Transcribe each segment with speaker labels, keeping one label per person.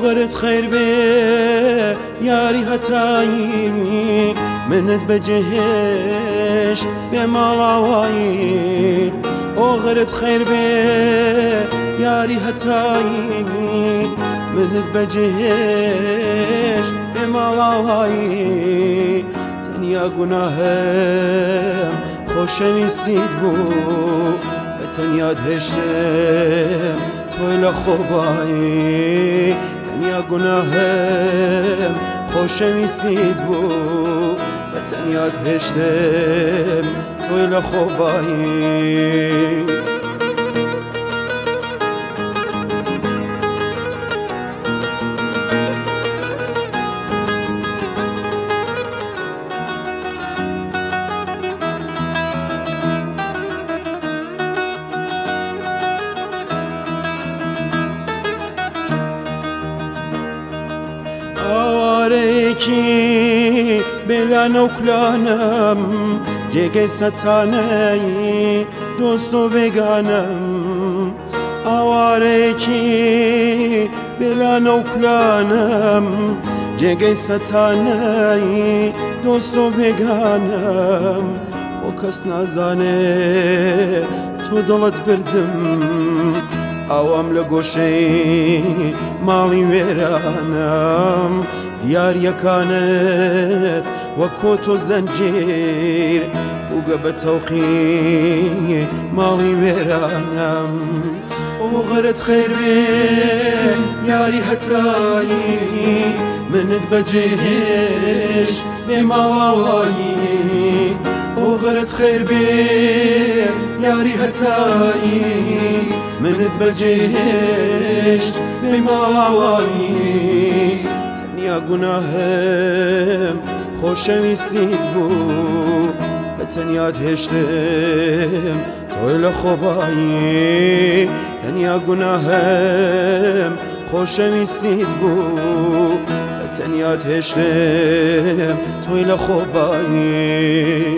Speaker 1: وغرت خير بي ياري هتاي منت بجهش بمالاواي وغرت خير بي ياري هتاي منت بجهش بمالاواي تنيا گناهم خوشویسید بو بتنیا دهشتم توی لخوبایی تنیا گناهم خوشویسید بو بتنیا دهشتم توی لخوبایی ki belan oklanam cege satanay dostu beganam avare ki belan oklanam cege satanay dostu beganam o kas nazane to dolat birdim avamla goşey mali veranam ديار يكانت وكوتو زنجير وقبة توقي مالي ويرانم وغرت خير بي ياري هتاي منت بجيش بماواي وغرت خير بي ياري هتاي منت بجيش بماواي تنیا گناهم خوشویسید بو بتنیا دهشتم توی لخوبایی تنیا گناهم خوشویسید بو بتنیا دهشتم توی لخوبایی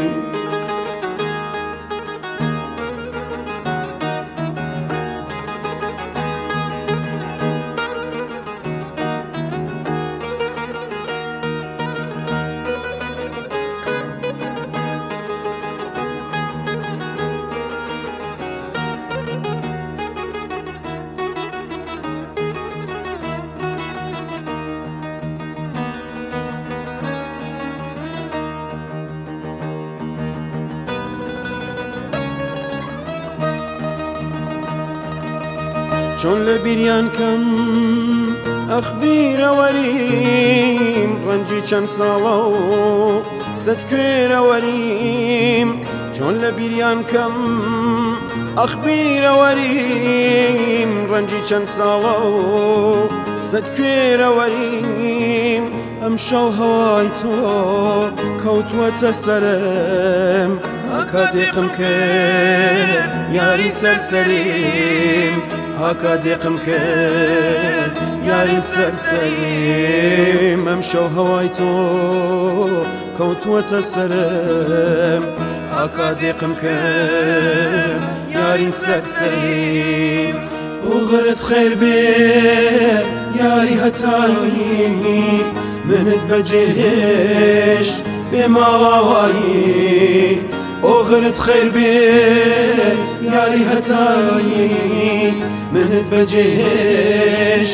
Speaker 1: چون لبیریان کم اخبیر وریم رنجی چند سالو ستکویر وریم چون لبیریان کم اخبیر وریم رنجی چند سالو ستکویر وریم امشو هوای تو کوتوت سرم هکا دیقم کرد یاری سرسریم هكا ديقم كل ياري السرسيم امشو هوايتو كوتوة السلام هكا ديقم كل ياري السرسيم وغرت خير بي ياري هتاي منت بجيش بمالاواي وغرت خير بي ياري هتاي منت بجيش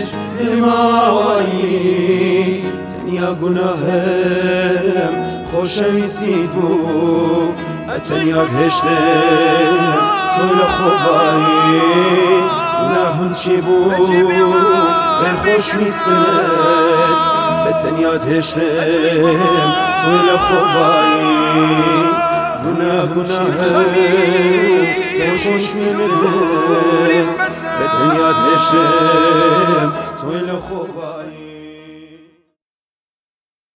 Speaker 1: بماواي تنيا گناهم خوشویسید بو اتنیا دهشتم توی لخوبایی گناهم چی بو بر خوش میسنت بتنیا دهشتم توی لخوبایی گناهم خوش میسنت بتنیا دهشتم توی لخوبایی